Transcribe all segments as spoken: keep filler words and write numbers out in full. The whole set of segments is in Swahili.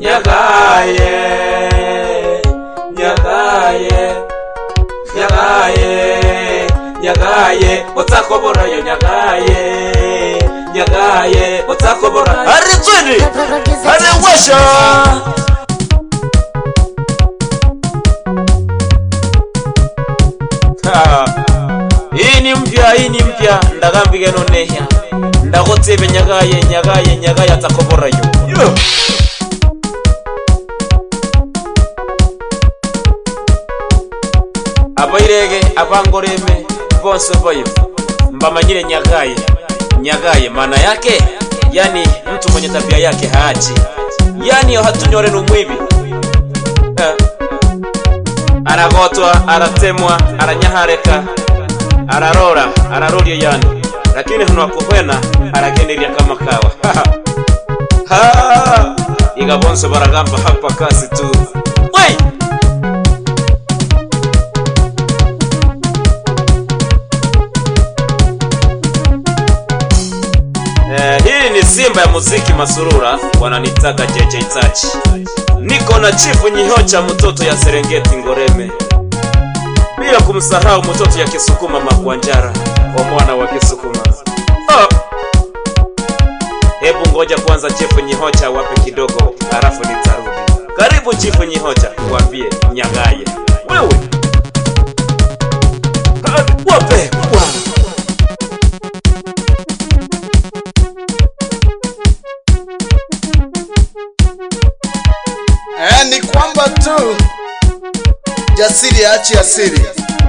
nyagaye nyagaye nyagaye nyagaye utakobora yo nyagaye nyagaye utakobora ari twini ari washa hii ni mpya hii ni mpya ndagambige noneha ndagotebe nyagaye nyagaye nyagaye atakobora yo yo abairege abangoreme bonse boyo mbamanyire nyagaye nyagaye maana yake yani mtu mwenye tabia yake haachi yani hatunyore numwibi eh. Aragotwa aratemwa aranyahareka ararora ararorie yani lakini hano akuhwena aragenderia kama kawa ha igabonse baragamba hapa kasi tu wei eh, hii ni Simba ya muziki Masurura wananitaka J J Touch. Niko na Chifu Nyihocha mtoto ya Serengeti Ngoreme, bila kumsahau mtoto ya Kisukuma Makwanjara wa mwana wa Kisukuma. Oh. Hebu ngoja kwanza Chifu Nyihocha wape kidogo halafu nitarudi. Karibu Chifu Nyihocha, kuambie nyagaye wewe wape wa Eh, ni kwamba tu jasiri achi asiri.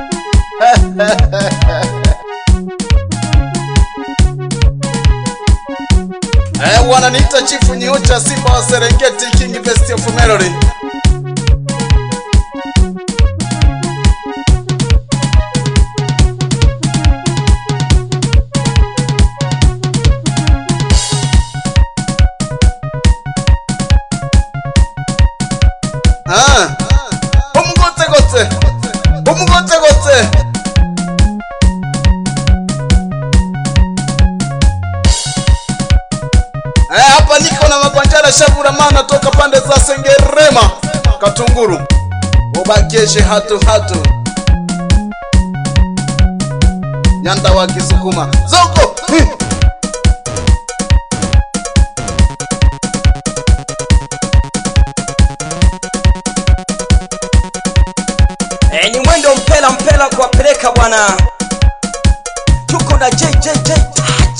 Eh, wananiita Chifu Nyihocha Simba wa Serengeti King Best of Melody. Ah, umugote gote, umugote gote. Eh, hapa niko na Makwanjara Shabura mana toka pande za Sengerema Katunguru. Ubakeshe hatu hatu. Nyanda wa Kisukuma. Zoko. Hi. Eh, ni mwendo mpela mpela kwa peleka bwana. Tuko na J J J Touch.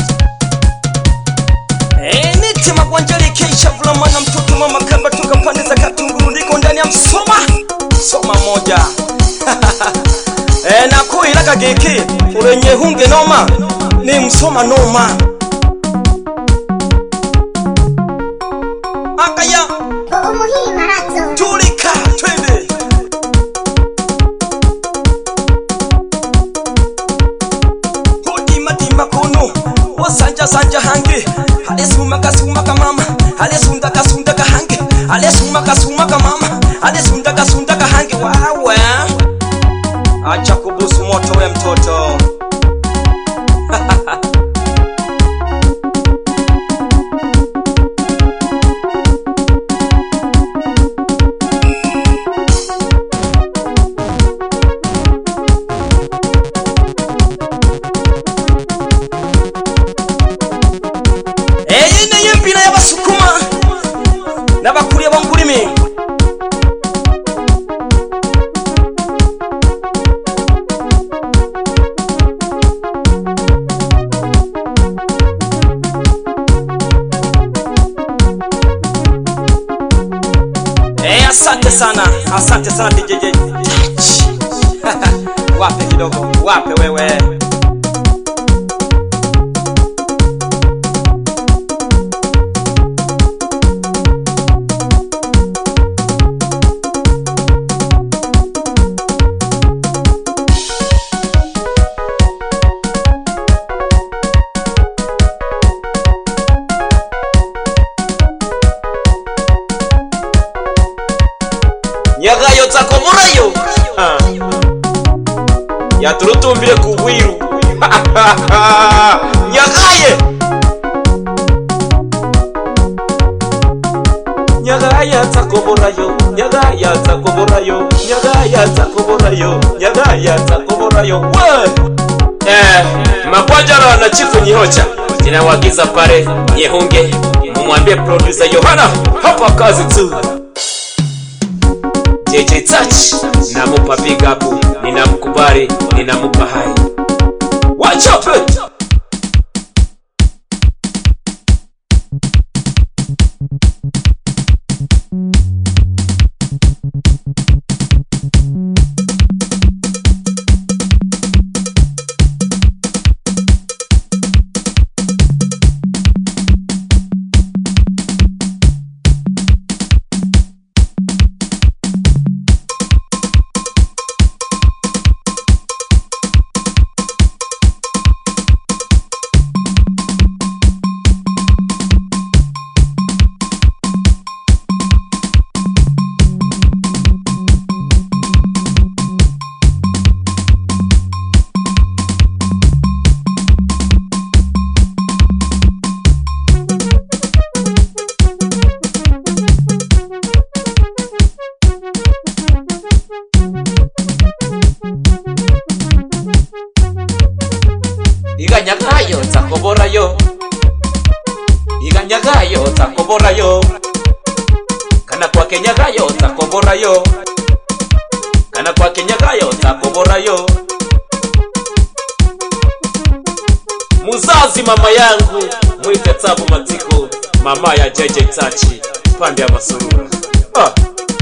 Eh, niti Makwanjara kisha vula mana mtoto mama kamba toka pande za Katunguru ndiko ndani ya Msoma. Soma moja. Eh, na kuila kageki ulenye hunge noma ni Msoma noma. Akaya umuhimu marato tulika twende. Makono wasanja sanja hange ale suma kasuma ka mama ale sunda kasunda ka hange ale suma kasuma ka mama ale sunda kasunda ka hange wawe acha kubusu moto we mtoto. Nabakuria bangurimi Eh, asante sana, asante sana D J J. Wape kidogo, wape wewe. nyagayo takomora yo ya turutumbire kuwiru nyagaye nyaga nyagaya takoborayo, nyagaya takoborayo, nyagaya takoborayo, nyagaya takoborayo. Eh, Magwanjala na Chifu Nyihocha ninawagiza pale Nyehunge, mumwambie producer Yohana hapa kazi tu. J J Touch namupa big up, ninamkubali, ninamupa hai. Watch out! Iganyagayo takoborayo, iganyagayo takoborayo, kana kwa kenyagayo takoborayo, kana kwa kenyagayo takoborayo. Muzazi mama yangu mwite Tabu Matiko, mama ya J J Touch pande ya Masurura. Ah.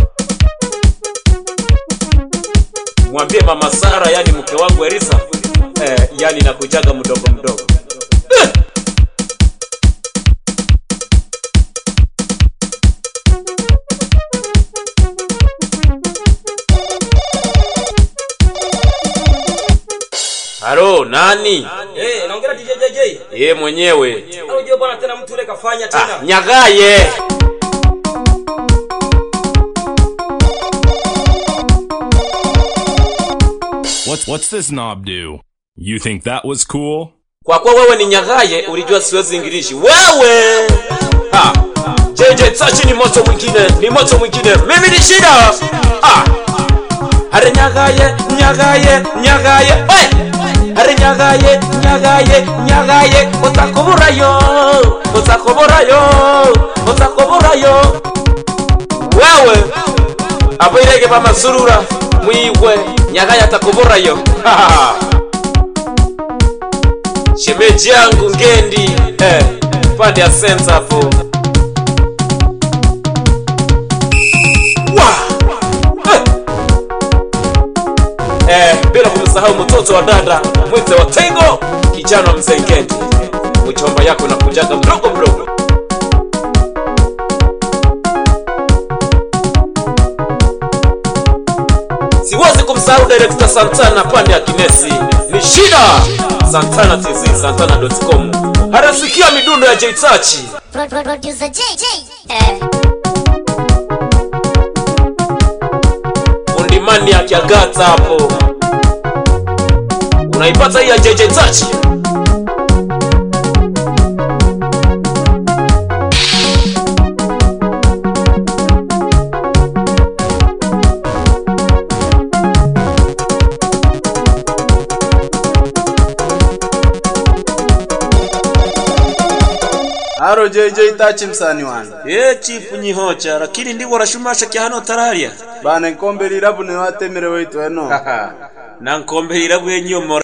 Mwambie mama Sara, yani mke wangu Elisa, eh, yani nakujaga mdogo mdogo. Eh. Halo, nani? Eh, naongea D J J J. Yeye mwenyewe. Unajua bwana tena mtu yule kafanya tena. Ah, Nyagaye. What's what's this knob do? You think that was cool? Kwa kuwa wewe ni Nyagaye, ulijua siwezi Ingilishi. Wewe! Ha! J J Touch ni moto mwingine, ni moto mwingine. Mimi ni shida. Ah! Hare Nyagaye, Nyagaye, Nyagaye. Hey! Hare Nyagaye, Nyagaye, Nyagaye. Otakoburayo, otakoburayo, otakoburayo. Wewe! Apo ilege pa Masurura, mwiwe, Nyagaye atakoburayo. Ha ha! Shemeji yangu Ngendi, eh, pande ya center hapo. Wow! Eh. Eh, bila kumsahau mtoto wa dada, mwite wa Tego, kijana mzee Ngendi. Mchomba yako na kujaga mdogo mdogo. Siwezi kumsahau director Santana pande ya Kinesi. Ni shida. Santana T Z, santana dot com. Harasikia midundo ya J Touch. Producer J J. Eh. Undimani ya Kiagata hapo. Unaipata hii ya J J Touch. Haro J J Touch msani wana. Eh, Chifu Nyihocha, lakini ndivyo rashumasha kihano tararia. Bana nkombe lirabu ni watemere wetu eno. Na nkombe lirabu yenyo